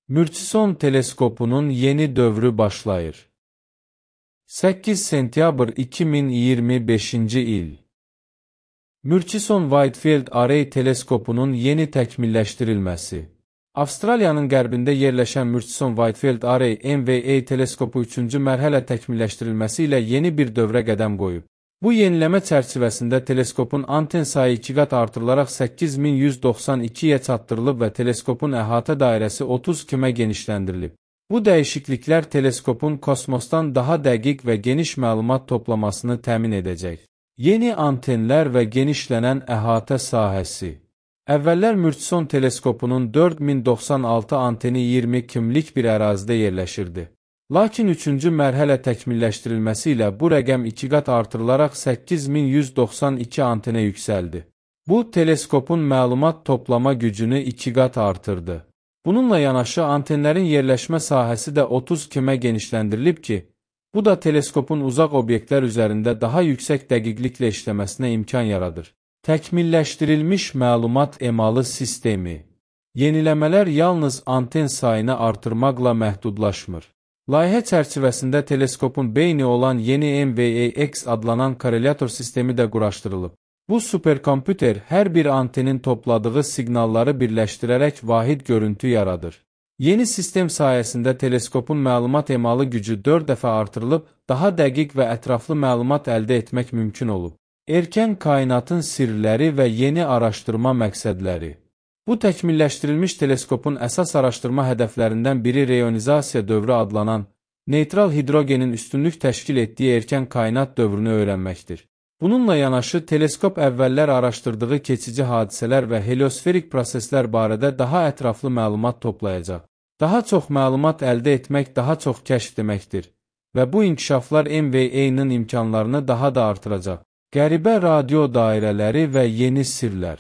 Murchison teleskopunun yeni dövrü başlayır. 8 sentyabr 2025-ci il. Murchison Wide Array teleskopunun yeni təkmilləşdirilməsi. Avstraliyanın qərbində yerləşən Murchison Wide Array MVA teleskopu 3-cü mərhələ təkmilləşdirilməsi ilə yeni bir dövrə qədəm qoyub. Bu yeniləmə çərçivəsində teleskopun anten sayı 2 qat artırılaraq 8192-yə çatdırılıb və teleskopun əhatə dairəsi 30 km genişləndirilib. Bu dəyişikliklər teleskopun kosmosdan daha dəqiq və geniş məlumat toplamasını təmin edəcək. Yeni antenlər və genişlənən əhatə sahəsi. Əvvəllər Murchison teleskopunun 4096 anteni 20 kimlik bir ərazidə yerləşirdi. Lakin 3-cü mərhələ təkmilləşdirilməsi ilə bu rəqəm 2 qat artırılaraq 8192 antenə yüksəldi. Bu, teleskopun məlumat toplama gücünü 2 qat artırdı. Bununla yanaşı antenlərin yerləşmə sahəsi də 30 km genişləndirilib ki, bu da teleskopun uzaq obyektlər üzərində daha yüksək dəqiqliklə işləməsinə imkan yaradır. Təkmilləşdirilmiş məlumat emalı sistemi. Yeniləmələr yalnız anten sayını artırmaqla məhdudlaşmır. Layihə çərçivəsində teleskopun beyni olan yeni MVAX adlanan korrelyator sistemi də quraşdırılıb. Bu superkompüter hər bir antenin topladığı siqnalları birləşdirərək vahid görüntü yaradır. Yeni sistem sayəsində teleskopun məlumat emalı gücü 4 dəfə artırılıb, daha dəqiq və ətraflı məlumat əldə etmək mümkün olub. Erkən kainatın sirləri və yeni araşdırma məqsədləri. Bu təkmilləşdirilmiş teleskopun əsas araşdırma hədəflərindən biri reionizasiya dövrü adlanan, neytral hidrogenin üstünlük təşkil etdiyi erkən kainat dövrünü öyrənməkdir. Bununla yanaşı, teleskop əvvəllər araşdırdığı keçici hadisələr və heliosferik proseslər barədə daha ətraflı məlumat toplayacaq. Daha çox məlumat əldə etmək daha çox kəşf deməkdir və bu inkişaflar MVA-nın imkanlarını daha da artıracaq. Qəribə radio dairələri və yeni sirlər.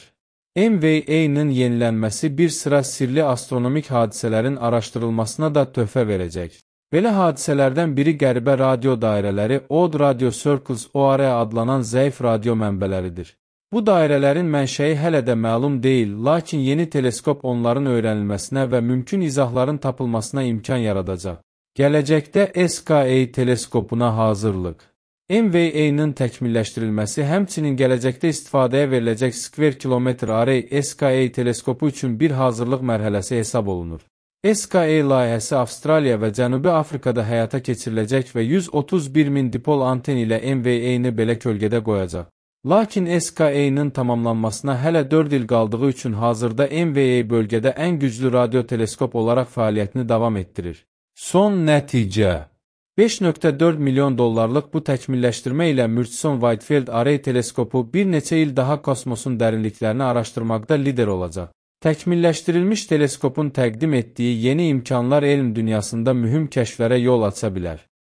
MVA-nın yenilənməsi bir sıra sirli astronomik hadisələrin araşdırılmasına da töhfə verəcək. Belə hadisələrdən biri qəribə radio dairələri Odd Radio Circles OR adlanan zəif radio mənbələridir. Bu dairələrin mənşəyi hələ də məlum deyil, lakin yeni teleskop onların öyrənilməsinə və mümkün izahların tapılmasına imkan yaradacaq. Gələcəkdə SKA teleskopuna hazırlıq. MVA-nın təkmilləşdirilməsi həmçinin gələcəkdə istifadəyə veriləcək skver kilometr array SKA teleskopu üçün bir hazırlıq mərhələsi hesab olunur. SKA layihəsi Avstraliya və Cənubi Afrikada həyata keçiriləcək və 131 min dipol anten ilə MVA-nı belə kölgədə qoyacaq. Lakin SKA-nın tamamlanmasına hələ 4 il qaldığı üçün hazırda MVA bölgədə ən güclü radio teleskop olaraq fəaliyyətini davam etdirir. Son nəticə. 5,4 milyon dollarlıq bu təkmilləşdirmə ilə Murchison Wide Array teleskopu bir neçə il daha kosmosun dərinliklərini araşdırmaqda lider olacaq. Təkmilləşdirilmiş teleskopun təqdim etdiyi yeni imkanlar elm dünyasında mühüm kəşflərə yol aça bilər.